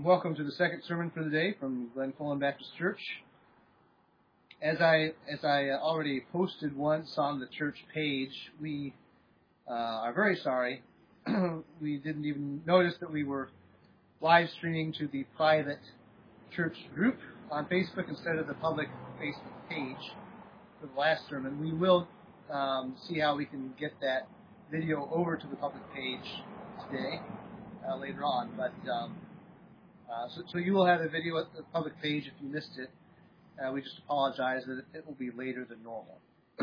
Welcome to the second sermon for the day from Glen Cullen Baptist Church. As I already posted once on the church page, we are very sorry. We didn't even notice that we were live streaming to the private church group on Facebook instead of the public Facebook page for the last sermon. We will see how we can get that video over to the public page today, later on. But so you will have a video at the public page if you missed it. We just apologize that it will be later than normal.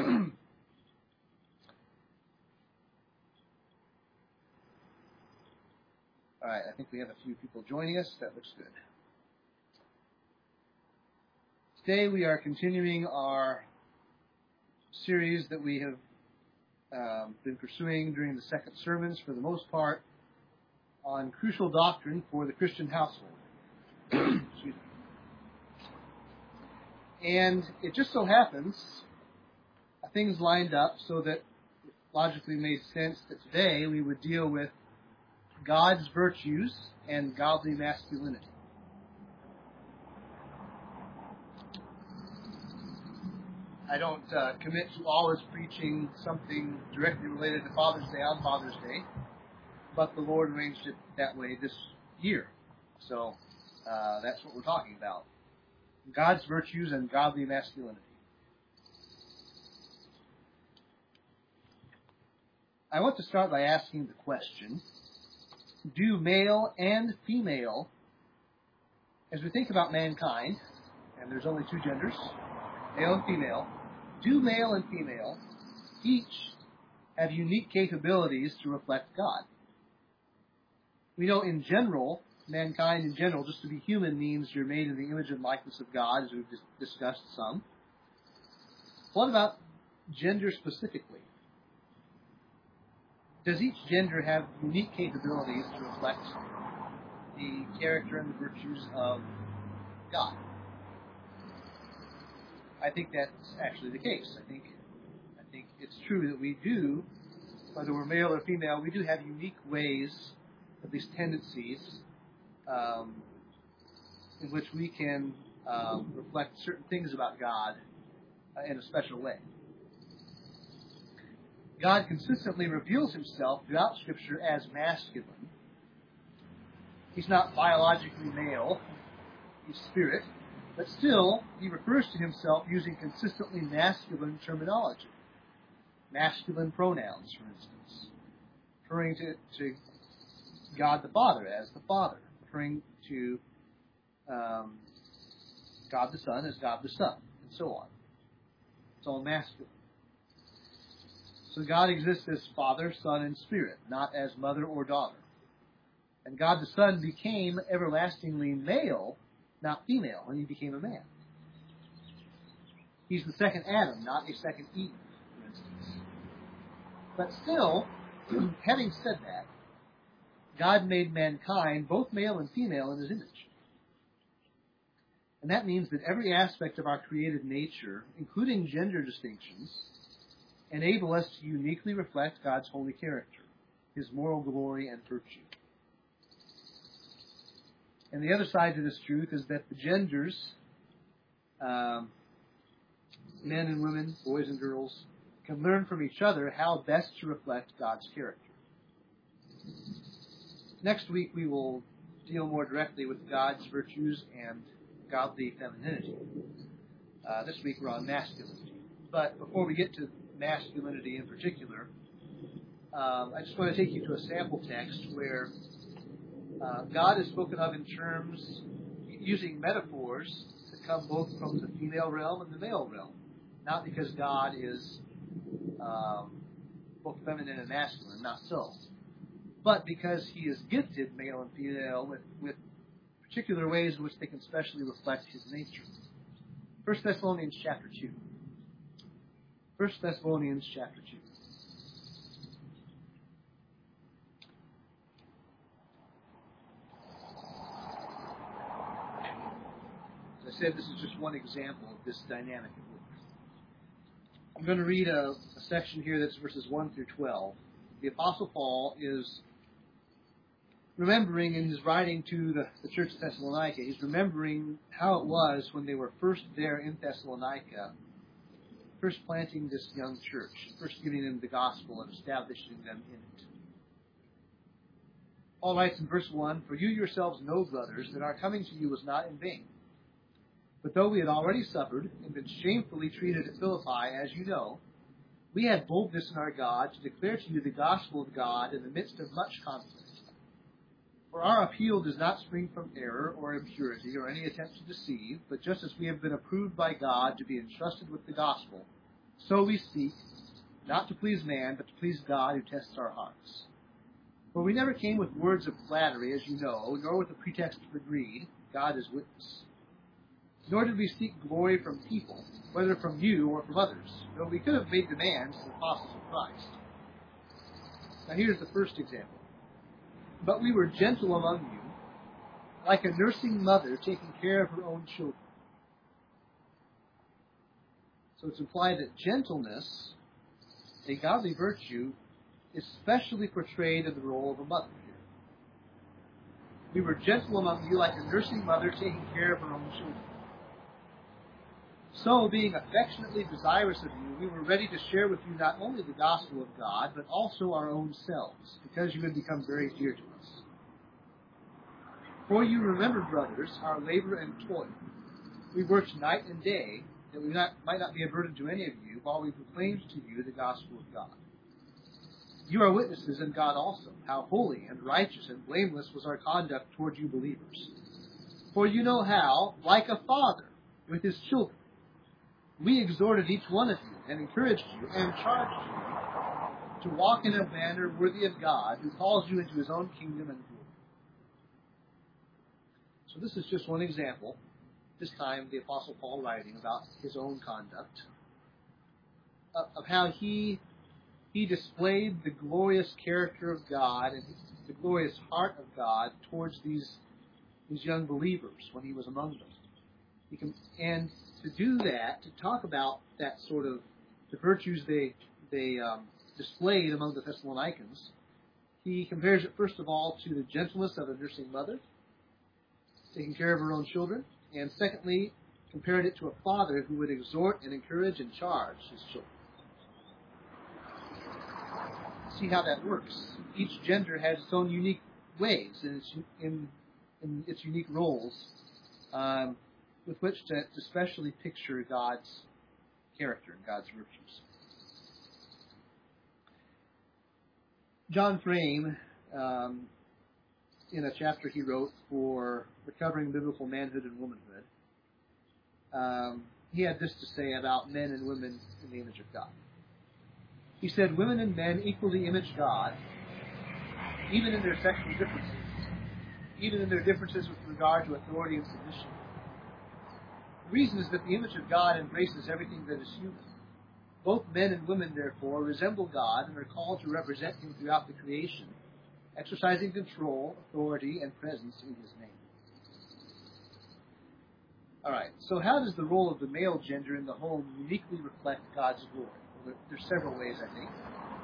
All right, I think we have a few people joining us. That looks good. Today we are continuing our series that we have been pursuing during the second sermons, for the most part, on crucial doctrine for the Christian household. Excuse me. And it just so happens, things lined up so that it logically made sense that today we would deal with God's virtues and godly masculinity. I don't commit to always preaching something directly related to Father's Day on Father's Day, but the Lord arranged it that way this year. So that's what we're talking about. God's virtues and godly masculinity. I want to start by asking the question, do male and female, as we think about mankind, and there's only two genders, male and female, do male and female each have unique capabilities to reflect God? We know in general, mankind in general, just to be human means you're made in the image and likeness of God, as we've discussed some. What about gender specifically? Does each gender have unique capabilities to reflect the character and the virtues of God? I think that's actually the case. I think it's true that we do, whether we're male or female, we do have unique ways, at least tendencies, in which we can reflect certain things about God in a special way. God consistently reveals himself throughout Scripture as masculine. He's not biologically male, he's spirit, but still he refers to himself using consistently masculine terminology. Masculine pronouns, for instance, referring to God the Father as the Father, referring to God the Son as God the Son, and so on. It's all masculine. So God exists as Father, Son, and Spirit, not as mother or daughter. And God the Son became everlastingly male, not female, when he became a man. He's the second Adam, not a second Eve, for instance. But still, having said that, God made mankind both male and female in his image. And that means that every aspect of our created nature, including gender distinctions, enable us to uniquely reflect God's holy character, his moral glory and virtue. And the other side to this truth is that the genders, men and women, boys and girls, can learn from each other how best to reflect God's character. Next week we will deal more directly with God's virtues and godly femininity. This week we're on masculinity. But before we get to masculinity in particular, I just want to take you to a sample text where God is spoken of in terms, using metaphors that come both from the female realm and the male realm. Not because God is both feminine and masculine, not so. But because he is gifted, male and female, with particular ways in which they can specially reflect his nature. 1 Thessalonians chapter 2. 1 Thessalonians chapter 2. As I said, this is just one example of this dynamic at work. I'm going to read a section here that's verses 1 through 12. The Apostle Paul is remembering in his writing to the church of Thessalonica, he's remembering how it was when they were first there in Thessalonica, first planting this young church, first giving them the gospel and establishing them in it. Paul writes in verse 1, "For you yourselves know, brothers, that our coming to you was not in vain. But though we had already suffered and been shamefully treated at Philippi, as you know, we had boldness in our God to declare to you the gospel of God in the midst of much conflict. For our appeal does not spring from error or impurity or any attempt to deceive, but just as we have been approved by God to be entrusted with the gospel, so we speak, not to please man, but to please God who tests our hearts. For we never came with words of flattery, as you know, nor with a pretext for greed, God is witness. Nor did we seek glory from people, whether from you or from others, though we could have made demands as apostles of Christ." Now here's the first example. "But we were gentle among you, like a nursing mother taking care of her own children." So it's implied that gentleness, a godly virtue, is specially portrayed in the role of a mother here. "We were gentle among you like a nursing mother taking care of her own children. So, being affectionately desirous of you, we were ready to share with you not only the gospel of God, but also our own selves, because you had become very dear to us. For you remember, brothers, our labor and toil. We worked night and day, that we might not be a burden to any of you, while we proclaimed to you the gospel of God. You are witnesses, and God also, how holy and righteous and blameless was our conduct toward you believers. For you know how, like a father with his children, we exhorted each one of you and encouraged you and charged you to walk in a manner worthy of God, who calls you into his own kingdom and glory." So this is just one example, this time the Apostle Paul writing about his own conduct, of how he displayed the glorious character of God and the glorious heart of God towards these young believers when he was among them. And to do that, to talk about that sort of the virtues they displayed among the Thessalonians, he compares it first of all to the gentleness of a nursing mother, taking care of her own children, and secondly, compared it to a father who would exhort and encourage and charge his children. See how that works. Each gender has its own unique ways and in its unique roles, with which to specially picture God's character and God's virtues. John Frame, in a chapter he wrote for Recovering Biblical Manhood and Womanhood, he had this to say about men and women in the image of God. He said, "Women and men equally image God, even in their sexual differences, even in their differences with regard to authority and submission. The reason is that the image of God embraces everything that is human. Both men and women, therefore, resemble God and are called to represent him throughout the creation, exercising control, authority, and presence in his name." All right, so how does the role of the male gender in the home uniquely reflect God's glory? Well, there's several ways, I think.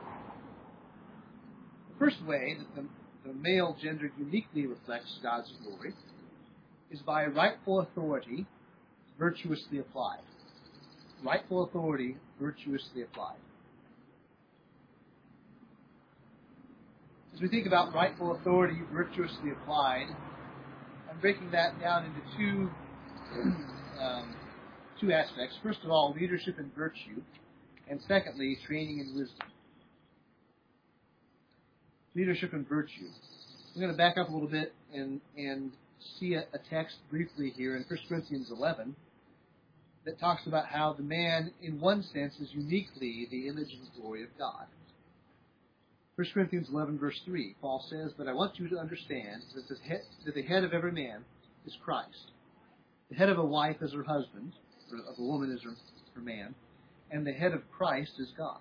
The first way that the male gender uniquely reflects God's glory is by rightful authority virtuously applied. Rightful authority virtuously applied. As we think about rightful authority virtuously applied, I'm breaking that down into two aspects. First of all, leadership and virtue, and secondly, training and wisdom. Leadership and virtue. I'm going to back up a little bit and see a text briefly here in 1 Corinthians 11 that talks about how the man, in one sense, is uniquely the image and glory of God. 1 Corinthians 11, verse 3, Paul says, "But I want you to understand that the head of every man is Christ. The head of a wife is her husband, or of a woman is her man, and the head of Christ is God."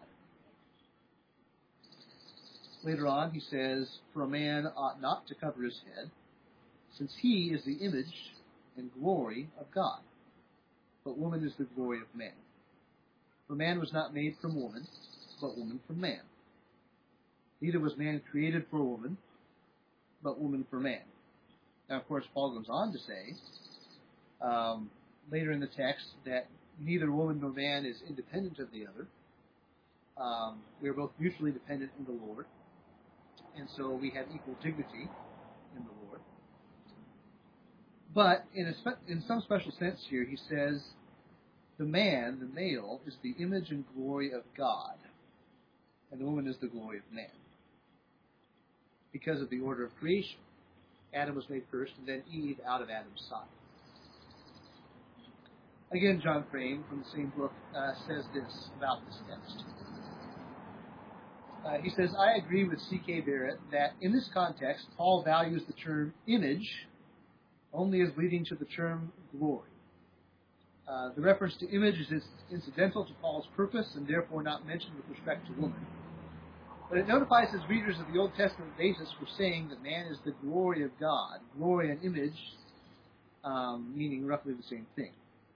Later on, he says, "For a man ought not to cover his head, since he is the image and glory of God. But woman is the glory of man. For man was not made from woman, but woman from man. Neither was man created for woman, but woman for man. Now, of course, Paul goes on to say later in the text that neither woman nor man is independent of the other. We are both mutually dependent in the Lord, and so we have equal dignity in the Lord. But in some special sense here, he says, the man, the male, is the image and glory of God, and the woman is the glory of man. Because of the order of creation. Adam was made first, and then Eve out of Adam's side. Again, John Frame, from the same book, says this about this text. He says, I agree with C.K. Barrett that in this context, Paul values the term image only as leading to the term glory. The reference to image is incidental to Paul's purpose and therefore not mentioned with respect to woman. But it notifies his readers of the Old Testament basis for saying that man is the glory of God. Glory and image meaning roughly the same thing.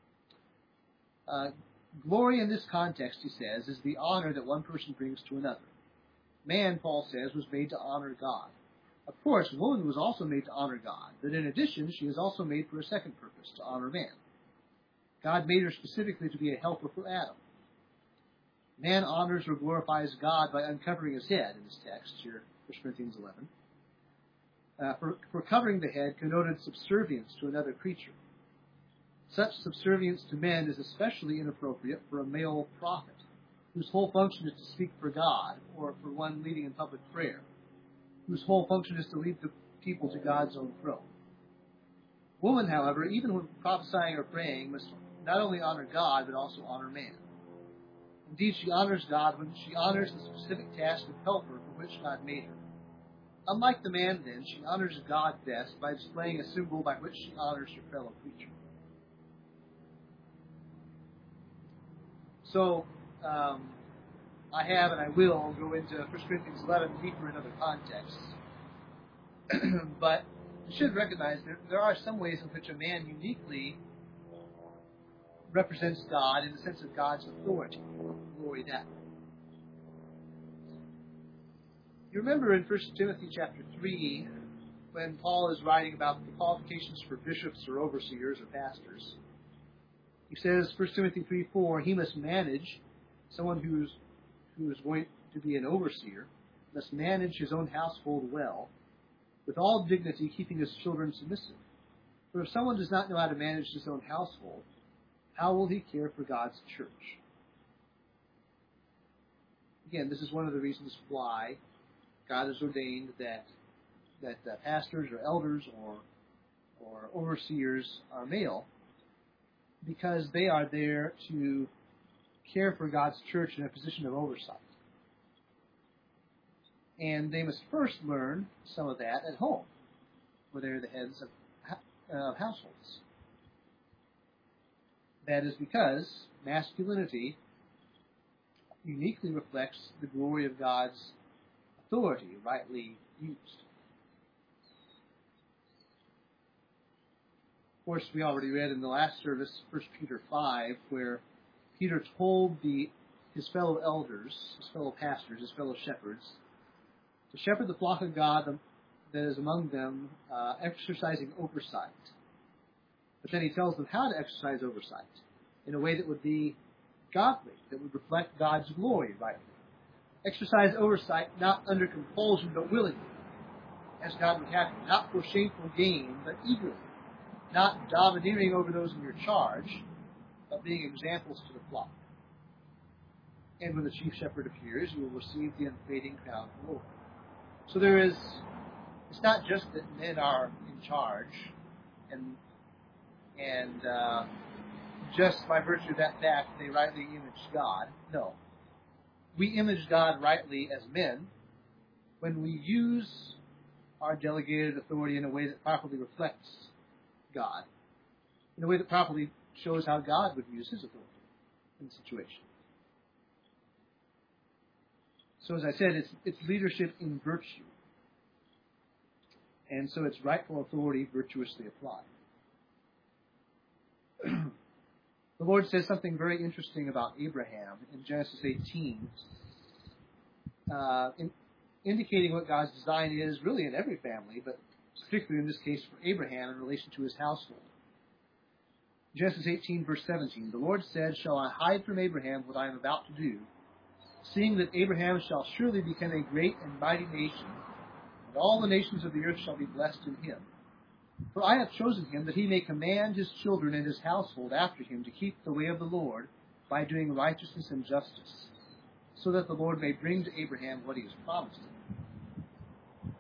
Glory in this context, he says, is the honor that one person brings to another. Man, Paul says, was made to honor God. Of course, woman was also made to honor God, but in addition, she is also made for a second purpose, to honor man. God made her specifically to be a helper for Adam. Man honors or glorifies God by uncovering his head in this text, here, 1 Corinthians 11. For covering the head connoted subservience to another creature. Such subservience to men is especially inappropriate for a male prophet, whose whole function is to speak for God, or for one leading in public prayer, whose whole function is to lead the people to God's own throne. Woman, however, even when prophesying or praying, must not only honor God, but also honor man. Indeed, she honors God when she honors the specific task of helper for which God made her. Unlike the man, then, she honors God best by displaying a symbol by which she honors her fellow creature. So, I have and I will go into 1 Corinthians 11 deeper in other contexts. But you should recognize that there are some ways in which a man uniquely represents God in the sense of God's authority. Glory that way. You remember in 1 Timothy chapter 3, when Paul is writing about the qualifications for bishops or overseers or pastors, he says, 1 Timothy 3:4, he must manage, someone who is going to be an overseer, must manage his own household well, with all dignity, keeping his children submissive. For if someone does not know how to manage his own household, how will he care for God's church? Again, this is one of the reasons why God has ordained that pastors or elders or overseers are male, because they are there to care for God's church in a position of oversight. And they must first learn some of that at home, where they're the heads of households. That is because masculinity uniquely reflects the glory of God's authority, rightly used. Of course, we already read in the last service, 1 Peter 5, where Peter told his fellow elders, his fellow pastors, his fellow shepherds, to shepherd the flock of God that is among them, exercising oversight. But then he tells them how to exercise oversight in a way that would be godly, that would reflect God's glory rightly. Exercise oversight not under compulsion, but willingly, as God would have you, not for shameful gain, but eagerly, not domineering over those in your charge, but being examples to the flock. And when the chief shepherd appears, you will receive the unfading crown of glory. So it's not just that men are in charge, and just by virtue of that fact, they rightly image God. No. We image God rightly as men when we use our delegated authority in a way that properly reflects God, in a way that properly shows how God would use his authority in the situation. So as I said, it's leadership in virtue. And so it's rightful authority virtuously applied. The Lord says something very interesting about Abraham in Genesis 18. indicating what God's design is really in every family, but particularly in this case for Abraham in relation to his household. Genesis 18, verse 17, the Lord said, shall I hide from Abraham what I am about to do, seeing that Abraham shall surely become a great and mighty nation, and all the nations of the earth shall be blessed in him. For I have chosen him that he may command his children and his household after him to keep the way of the Lord by doing righteousness and justice, so that the Lord may bring to Abraham what he has promised him.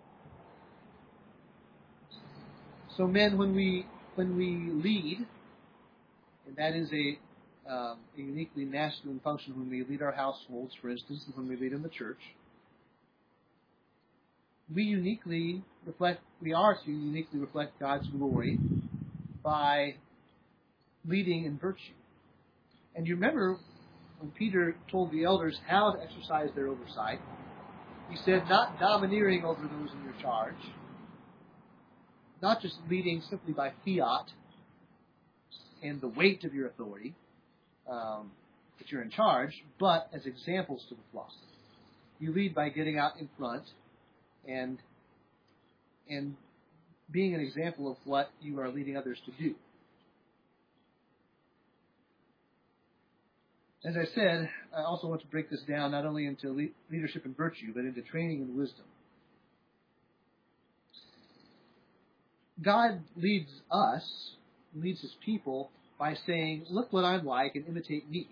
So men, when we lead, and that is a uniquely masculine function when we lead our households, for instance, and when we lead in the church, we are to uniquely reflect God's glory by leading in virtue. And you remember when Peter told the elders how to exercise their oversight, he said, not domineering over those in your charge, not just leading simply by fiat and the weight of your authority that you're in charge, but as examples to the flock. You lead by getting out in front and being an example of what you are leading others to do. As I said, I also want to break this down not only into leadership and virtue, but into training and wisdom. God leads his people by saying, look what I'm like and imitate me.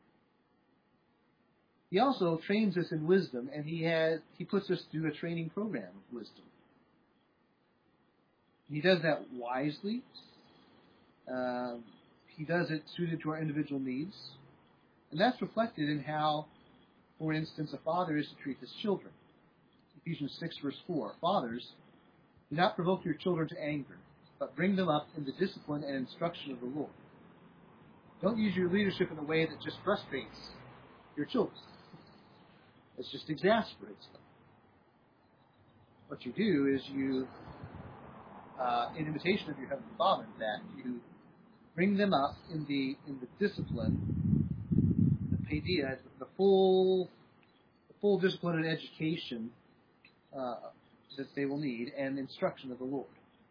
He also trains us in wisdom, and he puts us through a training program of wisdom. He does that wisely. He does it suited to our individual needs. And that's reflected in how, for instance, a father is to treat his children. Ephesians 6, verse 4. Fathers, do not provoke your children to anger, but bring them up in the discipline and instruction of the Lord. Don't use your leadership in a way that just frustrates your children. It just exasperates them. What you do is you, in imitation of your Heavenly Father, that you bring them up in the discipline, the paideia, the full discipline and education that they will need, and instruction of the Lord.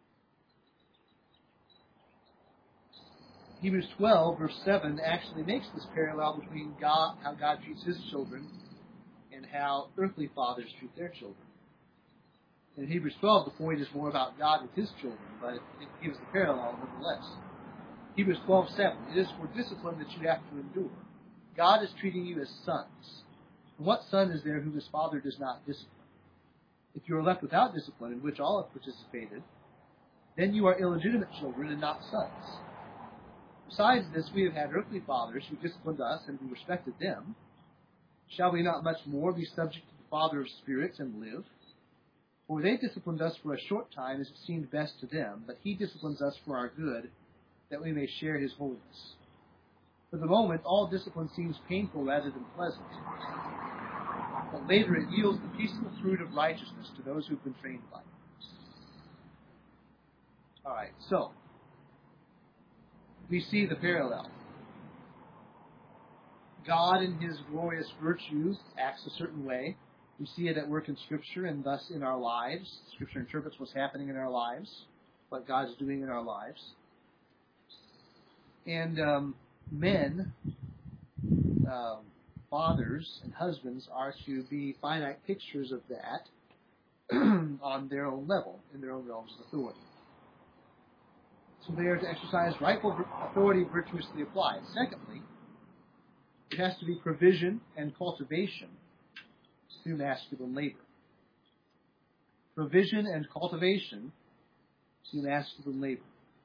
Hebrews 12, verse 7, actually makes this parallel between God, how God treats his children, and how earthly fathers treat their children. In Hebrews 12, the point is more about God with his children, but it gives the parallel nonetheless. Hebrews 12:7, it is for discipline that you have to endure. God is treating you as sons. And what son is there whom his father does not discipline? If you are left without discipline, in which all have participated, then you are illegitimate children and not sons. Besides this, we have had earthly fathers who disciplined us, and we respected them. Shall we not much more be subject to the Father of spirits and live? For they disciplined us for a short time as it seemed best to them, but he disciplines us for our good, that we may share his holiness. For the moment, all discipline seems painful rather than pleasant, but later it yields the peaceful fruit of righteousness to those who have been trained by it. All right, so we see the parallel. God, in his glorious virtues, acts a certain way. We see it at work in Scripture and thus in our lives. Scripture interprets what's happening in our lives, what God's doing in our lives. And men, fathers and husbands, are to be finite pictures of that on their own level, in their own realms of authority. So they are to exercise rightful authority virtuously applied. Secondly, it has to be provision and cultivation through masculine labor. Provision and cultivation through masculine labor.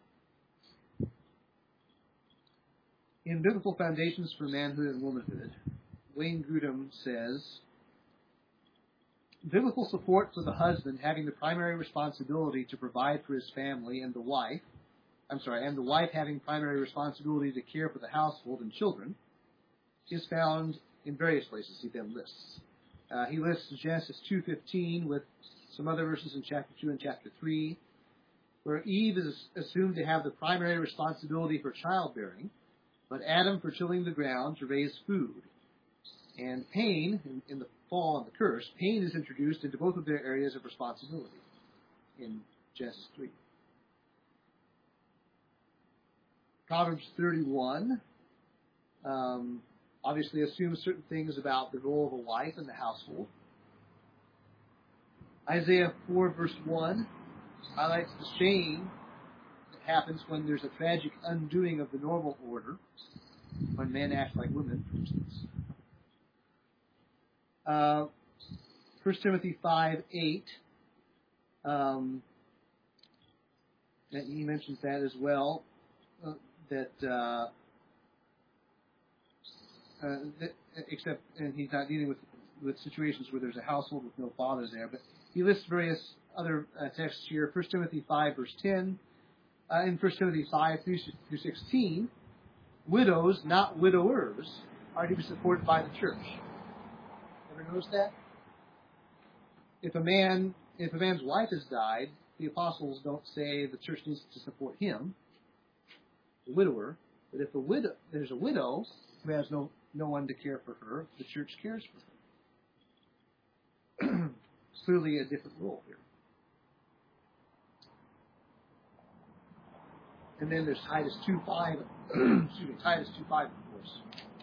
In Biblical Foundations for Manhood and Womanhood, Wayne Grudem says, biblical support for the husband having the primary responsibility to provide for his family and the wife having primary responsibility to care for the household and children, is found in various places he then lists. He lists Genesis 2:15 with some other verses in chapter 2 and chapter 3, where Eve is assumed to have the primary responsibility for childbearing, but Adam for tilling the ground to raise food. And Cain, in the fall and the curse, pain is introduced into both of their areas of responsibility in Genesis 3. Proverbs 31 obviously assumes certain things about the role of a wife in the household. Isaiah 4 verse 1 highlights the shame that happens when there's a tragic undoing of the normal order, when men act like women, for instance. 1 Timothy 5:8, he mentions that as well, except, and he's not dealing with situations where there's a household with no fathers there, but he lists various other texts here. 1 Timothy 5 verse 10, in 1 Timothy 5 through 16, widows, not widowers, are to be supported by the church. Ever notice that? If a man's wife has died, the apostles don't say the church needs to support him, the widower. But if there's a widow who has no one to care for her, the church cares for her. It's clearly a different role here. And then there's Titus 2:5. Titus 2:5, of course.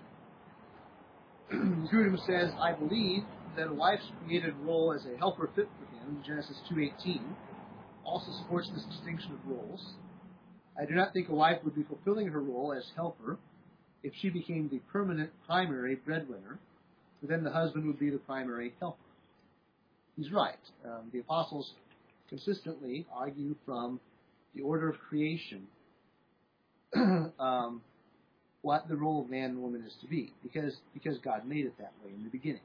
Grudem says, I believe that a wife's created role as a helper fit for him, Genesis 2:18, also supports this distinction of roles. I do not think a wife would be fulfilling her role as helper if she became the permanent primary breadwinner, but then the husband would be the primary helper. He's right. The apostles consistently argue from the order of creation what the role of man and woman is to be, because God made it that way in the beginning.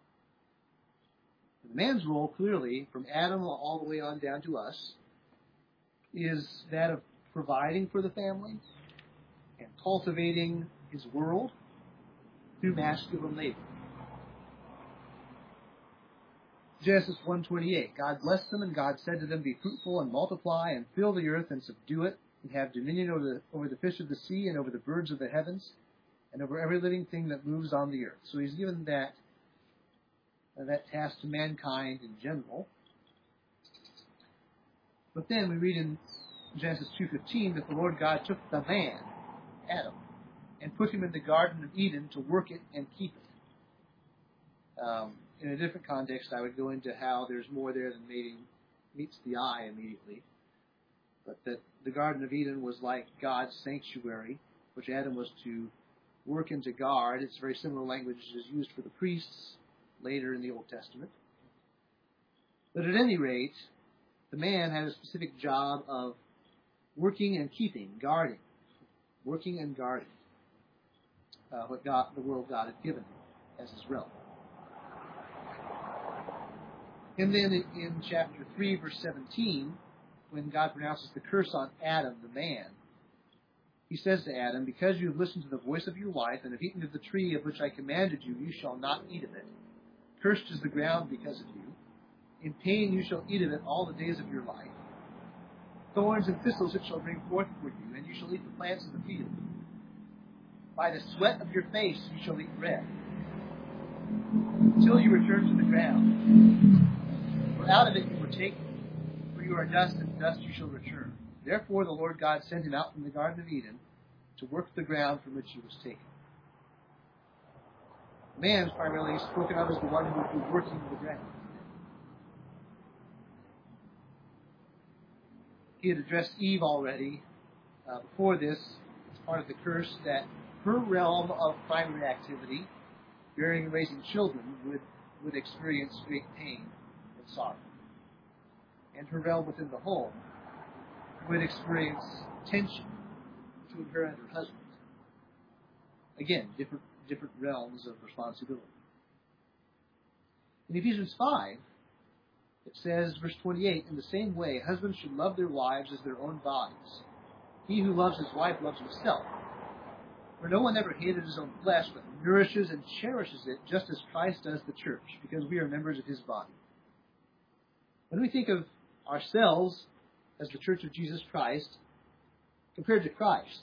The man's role, clearly, from Adam all the way on down to us, is that of providing for the family and cultivating his world through masculine labor. Genesis 1:28, God blessed them, and God said to them, be fruitful and multiply and fill the earth and subdue it, and have dominion over the fish of the sea and over the birds of the heavens and over every living thing that moves on the earth. So he's given that task to mankind in general. But then we read in Genesis 2:15 that the Lord God took the man, Adam, and put him in the Garden of Eden to work it and keep it. In a different context, I would go into how there's more there than meets the eye immediately. But that the Garden of Eden was like God's sanctuary, which Adam was to work and to guard. It's very similar language as used for the priests later in the Old Testament. But at any rate, the man had a specific job of working and keeping, guarding, working and guarding what the world God had given him as his realm. And then in chapter 3, verse 17, when God pronounces the curse on Adam, the man, he says to Adam, because you have listened to the voice of your wife and have eaten of the tree of which I commanded you, you shall not eat of it. Cursed is the ground because of you. In pain you shall eat of it all the days of your life. Thorns and thistles it shall bring forth for you, and you shall eat the plants of the field. By the sweat of your face you shall eat bread, until you return to the ground. For out of it you were taken, for you are dust, and to dust you shall return. Therefore the Lord God sent him out from the Garden of Eden to work the ground from which he was taken. Man is primarily spoken of as the one who would be working the ground. He had addressed Eve already before this, as part of the curse, that her realm of primary activity, bearing and raising children, would experience great pain and sorrow. And her realm within the home would experience tension between her and her husband. Again, different realms of responsibility. In Ephesians 5, it says, verse 28, in the same way, husbands should love their wives as their own bodies. He who loves his wife loves himself. For no one ever hated his own flesh, but nourishes and cherishes it, just as Christ does the church, because we are members of his body. When we think of ourselves as the church of Jesus Christ, compared to Christ,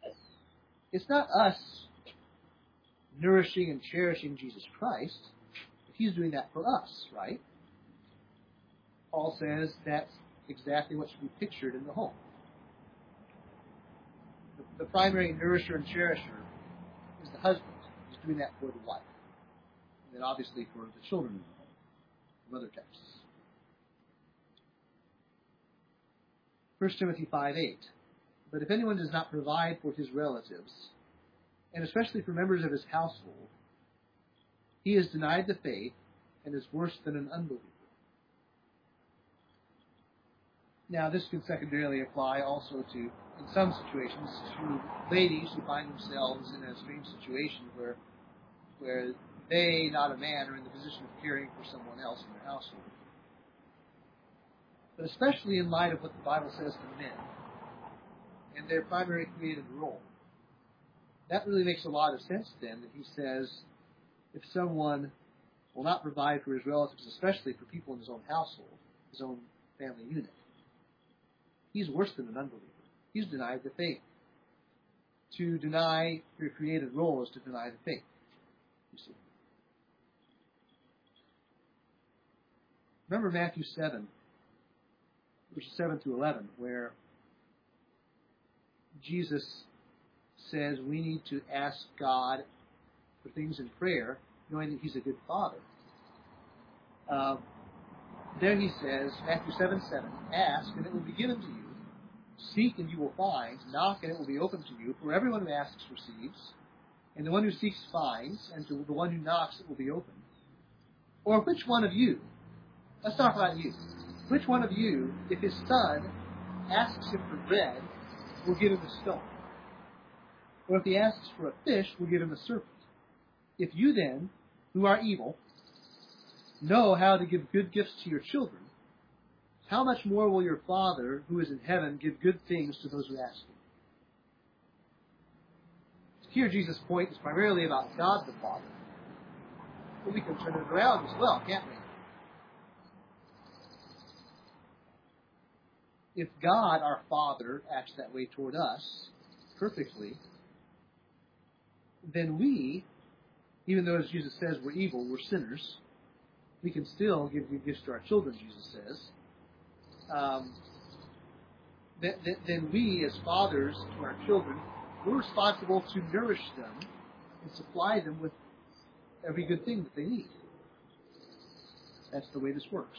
it's not us nourishing and cherishing Jesus Christ. He's doing that for us, right? Paul says that's exactly what should be pictured in the home. The primary nourisher and cherisher is the husband. He's doing that for the wife. And then obviously for the children in the home, from other texts. 1 Timothy 5:8. But if anyone does not provide for his relatives, and especially for members of his household, he is denied the faith and is worse than an unbeliever. Now, this can secondarily apply also to, in some situations, to ladies who find themselves in a strange situation where they, not a man, are in the position of caring for someone else in their household. But especially in light of what the Bible says to men and their primary created role, that really makes a lot of sense then that he says if someone will not provide for his relatives, especially for people in his own household, his own family unit, he's worse than an unbeliever. He's denied the faith. To deny your created role is to deny the faith, you see. Remember Matthew 7, verses 7 through 11, where Jesus says we need to ask God for things in prayer, knowing that He's a good Father. There he says, Matthew 7:7, ask and it will be given to you. Seek and you will find. Knock and it will be opened to you. For everyone who asks receives, and the one who seeks finds, and to the one who knocks it will be opened. Or which one of you, let's talk about you, which one of you, if his son asks him for bread, will give him a stone? Or if he asks for a fish, will give him a serpent? If you then, who are evil, know how to give good gifts to your children, how much more will your Father, who is in heaven, give good things to those who ask Him? Here, Jesus' point is primarily about God the Father. But we can turn it around as well, can't we? If God, our Father, acts that way toward us, perfectly, then we, even though, as Jesus says, we're evil, we're sinners, we can still give good gifts to our children, Jesus says. Then we, as fathers to our children, we're responsible to nourish them and supply them with every good thing that they need. That's the way this works.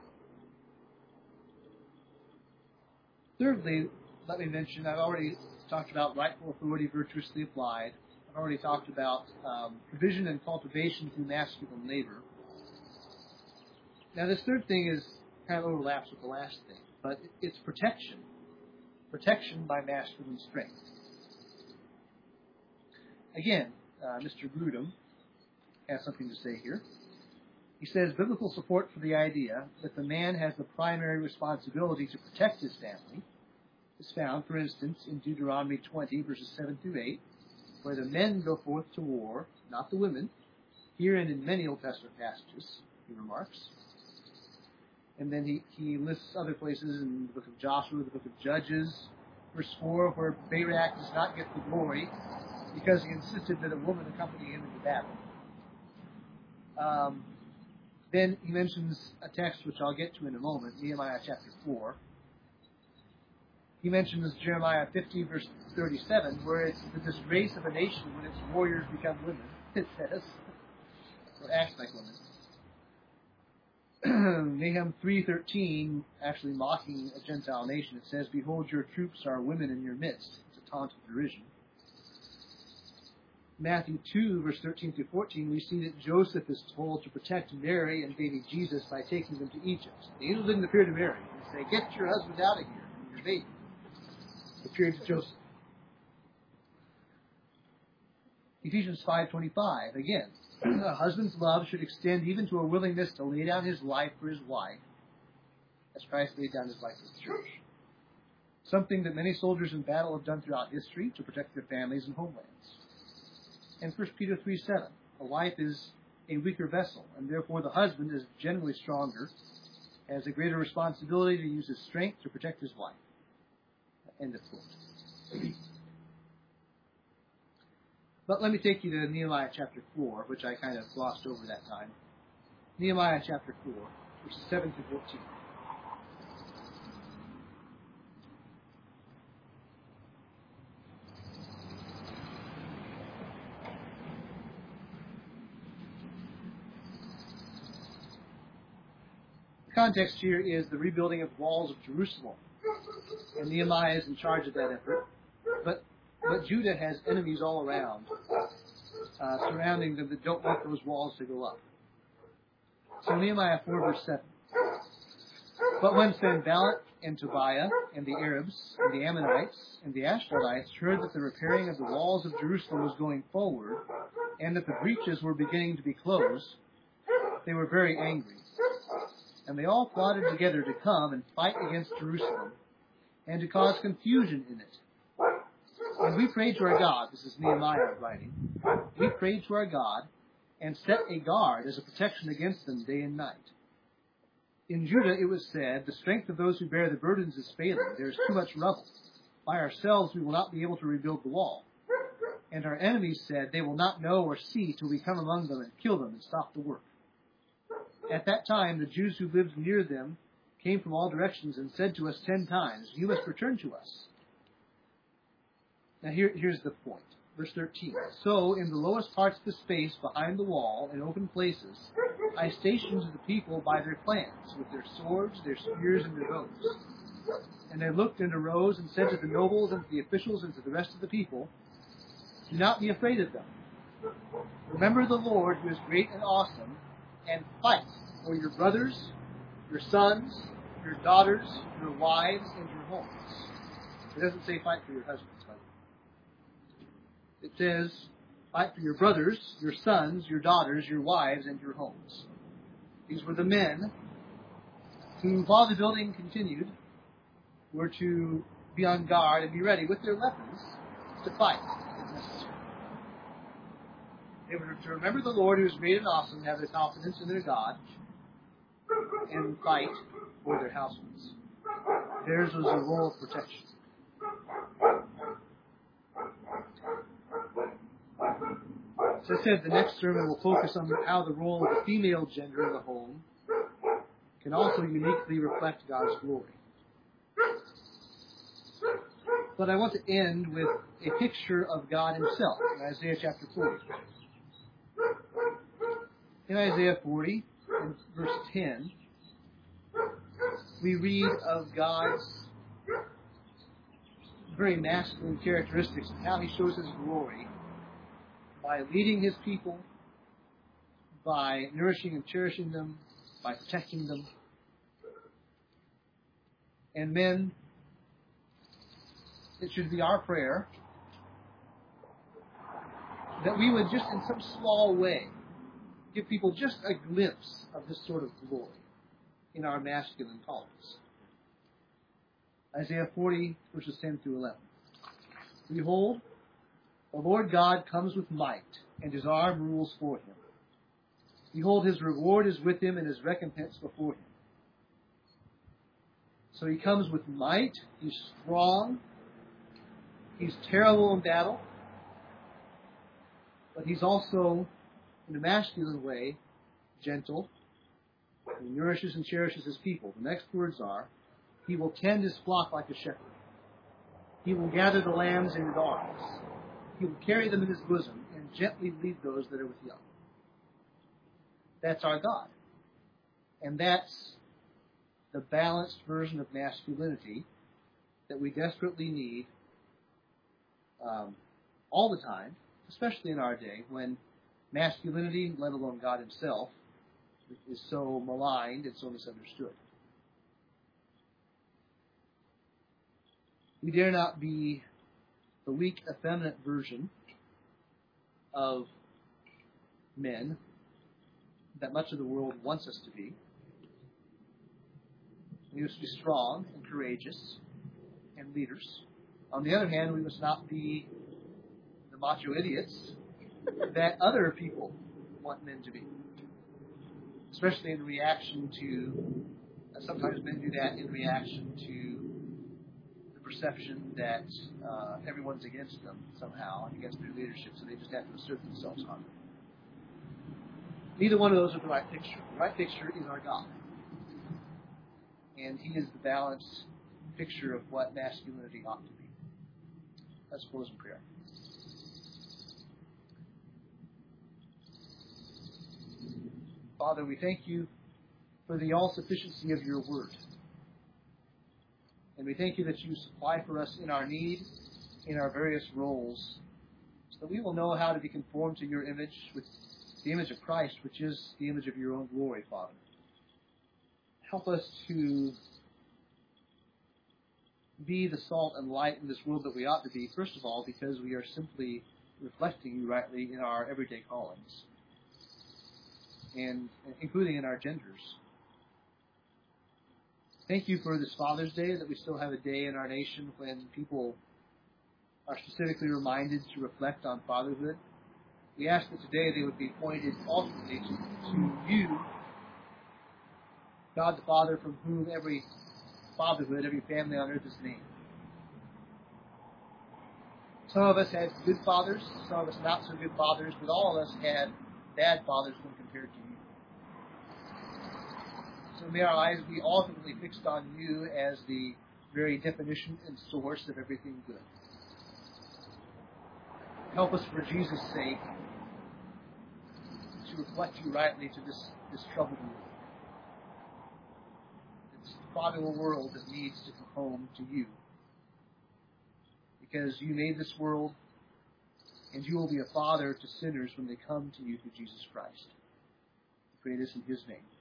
Thirdly, let me mention, I've already talked about rightful authority virtuously applied. I've already talked about provision and cultivation through masculine labor. Now, this third thing is kind of overlaps with the last thing, but it's protection. Protection by masculine strength. Again, Mr. Grudem has something to say here. He says, biblical support for the idea that the man has the primary responsibility to protect his family is found, for instance, in Deuteronomy 20, verses 7 through 8, where the men go forth to war, not the women. Here and in many Old Testament passages, he remarks. And then he lists other places in the book of Joshua, the book of Judges, verse 4, where Barak does not get the glory because he insisted that a woman accompany him into battle. Then he mentions a text which I'll get to in a moment, Nehemiah chapter 4. He mentions Jeremiah 50, verse 37, where it's the disgrace of a nation when its warriors become women, it says, or act like women. Nahum 3:13, actually mocking a Gentile nation, it says, behold, your troops are women in your midst. It's a taunt of derision. Matthew 2, verse 13 through 14, we see that Joseph is told to protect Mary and baby Jesus by taking them to Egypt. The angel didn't appear to Mary and say, get your husband out of here, and your baby. He appeared to Joseph. Ephesians 5:25, again, a husband's love should extend even to a willingness to lay down his life for his wife, as Christ laid down his life for the church. Something that many soldiers in battle have done throughout history to protect their families and homelands. And 1 Peter 3:7, a wife is a weaker vessel, and therefore the husband is generally stronger, has a greater responsibility to use his strength to protect his wife. End of quote. But let me take you to Nehemiah chapter 4, which I kind of glossed over that time. Nehemiah chapter 4, verses 7 through 14. The context here is the rebuilding of the walls of Jerusalem. And Nehemiah is in charge of that effort. But Judah has enemies all around, surrounding them that don't want those walls to go up. So Nehemiah 4, verse 7. But when Sanballat and Tobiah and the Arabs and the Ammonites and the Ashdodites heard that the repairing of the walls of Jerusalem was going forward and that the breaches were beginning to be closed, they were very angry. And they all plotted together to come and fight against Jerusalem and to cause confusion in it. And we prayed to our God, this is Nehemiah writing, we prayed to our God and set a guard as a protection against them day and night. In Judah it was said, the strength of those who bear the burdens is failing. There is too much rubble. By ourselves we will not be able to rebuild the wall. And our enemies said, they will not know or see till we come among them and kill them and stop the work. At that time the Jews who lived near them came from all directions and said to us 10 times, you must return to us. Now here's the point. Verse 13. So in the lowest parts of the space behind the wall, in open places, I stationed the people by their clans, with their swords, their spears, and their bows. And I looked and arose and said to the nobles and to the officials and to the rest of the people, do not be afraid of them. Remember the Lord who is great and awesome, and fight for your brothers, your sons, your daughters, your wives, and your homes. It doesn't say fight for your husbands, by the way. It says, fight for your brothers, your sons, your daughters, your wives, and your homes. These were the men who, while the building continued, were to be on guard and be ready with their weapons to fight if necessary. They were to remember the Lord who is great and awesome, have their confidence in their God, and fight for their households. Theirs was a role of protection. As I said, the next sermon will focus on how the role of the female gender in the home can also uniquely reflect God's glory. But I want to end with a picture of God himself in Isaiah chapter 40. In Isaiah 40, in verse 10, we read of God's very masculine characteristics and how he shows his glory by leading his people, by nourishing and cherishing them, by protecting them. And men, it should be our prayer that we would just in some small way give people just a glimpse of this sort of glory in our masculine callings. Isaiah 40, verses 10 through 11. Behold, the Lord God comes with might, and his arm rules for him. Behold, his reward is with him, and his recompense before him. So he comes with might, he's strong, he's terrible in battle, but he's also, in a masculine way, gentle. He nourishes and cherishes his people. The next words are, he will tend his flock like a shepherd. He will gather the lambs in his arms. He will carry them in his bosom and gently lead those that are with young. That's our God. And that's the balanced version of masculinity that we desperately need all the time, especially in our day when masculinity, let alone God himself, is so maligned and so misunderstood. We dare not be the weak, effeminate version of men that much of the world wants us to be. We must be strong and courageous and leaders. On the other hand, we must not be the macho idiots that other people want men to be. Especially in reaction to, sometimes men do that in reaction to the perception that everyone's against them somehow and against their leadership, so they just have to assert themselves on them. Neither one of those are the right picture. The right picture is our God. And He is the balanced picture of what masculinity ought to be. Let's close in prayer. Father, we thank you for the all-sufficiency of your word. And we thank you that you supply for us in our need, in our various roles, so that we will know how to be conformed to your image, with the image of Christ, which is the image of your own glory, Father. Help us to be the salt and light in this world that we ought to be, first of all, because we are simply reflecting you rightly in our everyday callings, and including in our genders. Thank you for this Father's Day, that we still have a day in our nation when people are specifically reminded to reflect on fatherhood. We ask that today they would be pointed ultimately to you, God the Father, from whom every fatherhood, every family on earth is named. Some of us had good fathers, some of us not so good fathers, but all of us had bad fathers when compared to you. So may our eyes be ultimately fixed on you as the very definition and source of everything good. Help us, for Jesus' sake, to reflect you rightly to this troubled world. It's a fatherless world that needs to come home to you. Because you made this world, and you will be a father to sinners when they come to you through Jesus Christ. We pray this in His name.